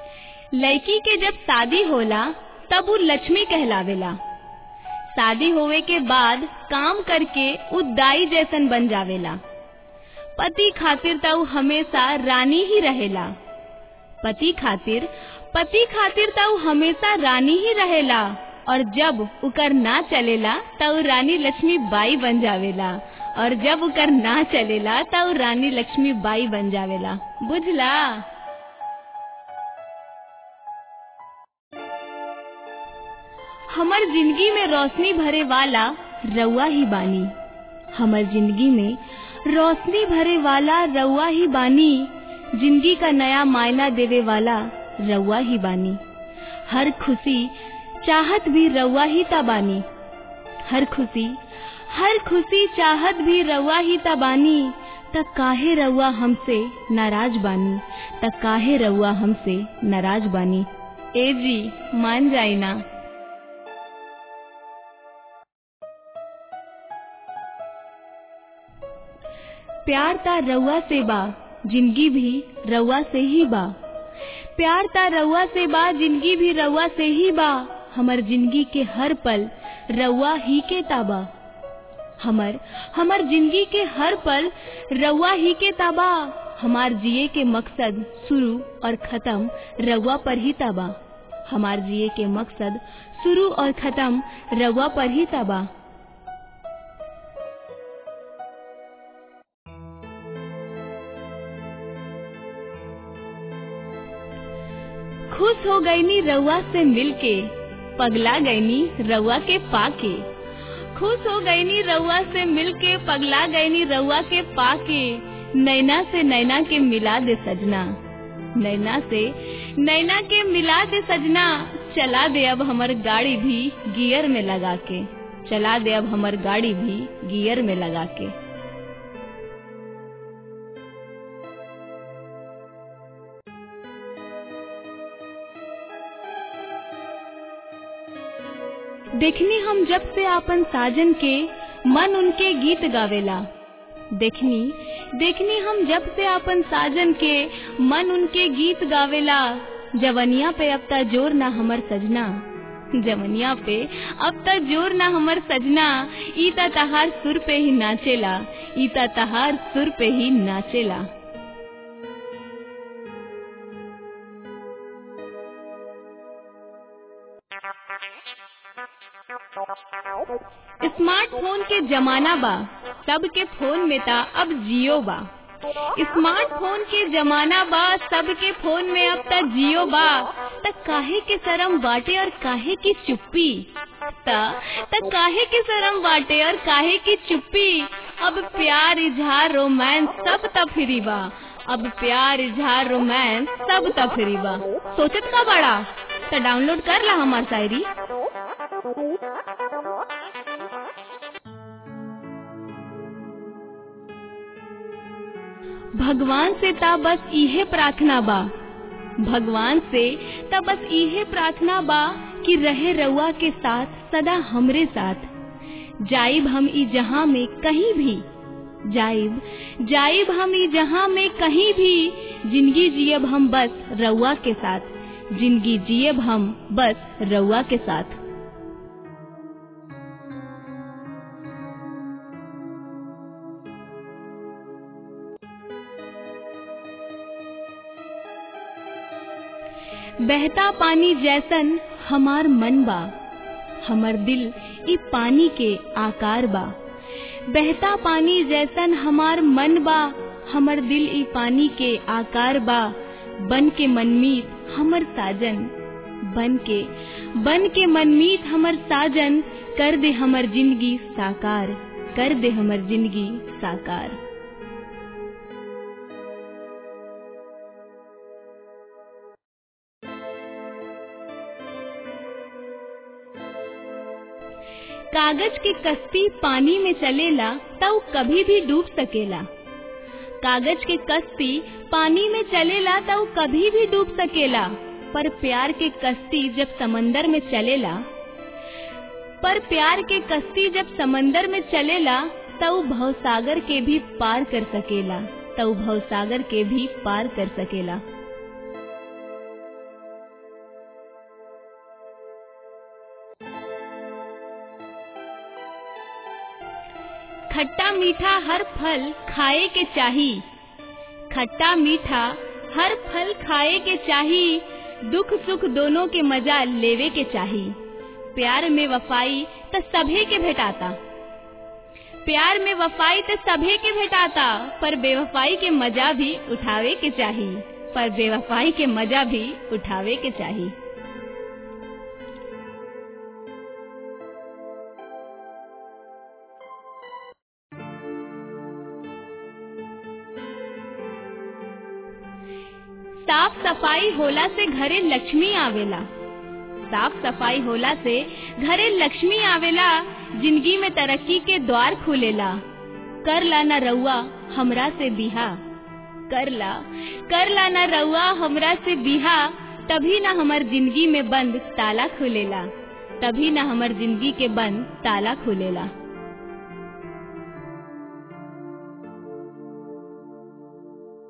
लड़की के जब शादी होला तब वो लक्ष्मी कहलावेला। शादी होवे के बाद काम करके उ दाई जैसन बन जावेला। पति खातिर तो हमेशा रानी ही रहेला। पति खातिर तो हमेशा रानी ही रहेला। और जब उकर ना चलेला तो रानी लक्ष्मी बाई बन जावेला। और जब उकर ना चलेला तो रानी लक्ष्मी बाई बन जावेला। बुझला? हमर जिंदगी में रोशनी भरे वाला रउआ ही बानी। हमर जिंदगी में रोशनी भरे वाला रउआ ही बानी। जिंदगी का नया मायना देवे वाला रउआ ही बानी। हर खुशी चाहत भी रउआ ही तबानी। हर खुशी चाहत भी रउआ ही तबानी। त काहे रउआ हमसे नाराज बानी। त काहे रउआ हमसे नाराज बानी। ए जी मान जाई ना। प्यार ता रउआ से बा, जिंदगी भी रउआ से ही बा। प्यार ता रउआ से बा, जिंदगी भी रउआ से ही बा। हमर जिंदगी के हर पल रउआ ही के ताबा। हमर जिंदगी के हर पल रउआ ही के ताबा। हमार जिए के मकसद शुरू और खत्म रउआ पर ही ताबा। हमार जिए के मकसद शुरू और खत्म रउआ पर ही ताबा। खुश हो गईनी रउआ से मिलके, पगला गईनी रउआ के पाके। खुश हो गईनी रउआ से मिलके, पगला गईनी रउआ के पाके। नैना से नैना के मिला दे सजना। नैना से नैना के मिला दे सजना। चला दे अब हमर गाड़ी भी गियर में लगा के। चला दे अब हमर गाड़ी भी गियर में लगा के। देखनी हम जब से आपन साजन के, मन उनके गीत गावेला। देखनी हम जब से आपन साजन के, मन उनके गीत गावेला। जवनिया पे अब ता जोर ना हमर सजना। जवनिया पे अब ता जोर ना हमर सजना। ई ता तहार सुर पे ही नाचेला। ई ता तहार सुर पे ही नाचेला। स्मार्टफोन के जमाना बा, सबके फोन में ता अब जियो बा। स्मार्टफोन के जमाना बा, सबके फोन में अब तक जियो बा। त काहे के शरम बाटे और काहे की चुप्पी। त काहे के शरम बाटे और काहे की चुप्पी। अब प्यार इजहार रोमांस सब त फ्री बा। अब प्यार इजहार रोमांस सब त फ्री बा। सोचत का बड़ा त डाउनलोड कर ला हमार शायरी। भगवान से ता बस इहे प्रार्थना बा। भगवान से ता बस इहे प्रार्थना बा कि रहे रउआ के साथ सदा हमरे साथ। जाइब हम ई जहां में कहीं भी। जाइब हम ई जहां में कहीं भी। जिंदगी जियब हम बस रउआ के साथ। जिंदगी जियब हम बस रउआ के साथ। बहता पानी जैसन हमार मन बा। हमर दिल ई पानी के आकार बा। बहता पानी जैसन हमार मन बा। हमर दिल ई पानी के आकार बा। बन के मनमीत हमर साजन। बन के मनमीत हमर साजन। कर दे हमर जिंदगी साकार। कर दे हमर जिंदगी साकार। कागज की कश्ती पानी में चलेला तो कभी भी डूब सकेला। कागज की कश्ती पानी में चलेला तो कभी भी डूब सकेला। पर प्यार के कश्ती जब समंदर में चलेला, तो भवसागर के भी पार कर सकेला। खट्टा मीठा हर फल खाए के चाही, खट्टा मीठा हर फल खाए के चाही, दुख सुख दोनों के मजा लेवे के चाही। प्यार में वफाई त सभे के भेटाता, प्यार में वफाई त सभे के भेटाता, पर बेवफाई के मजा भी उठावे के चाही, पर बेवफाई के मजा भी उठावे के चाही। साफ सफाई होला से घरे लक्ष्मी आवेला, साफ सफाई होला से घरे लक्ष्मी आवेला, जिंदगी में तरक्की के द्वार खुलेला। कर ला ना रउआ हमरा से बिहा, कर ला ना रउआ हमरा से बिहा, तभी ना हमर जिंदगी में बंद ताला खुलेला, तभी ना हमर जिंदगी के बंद ताला खुलेला।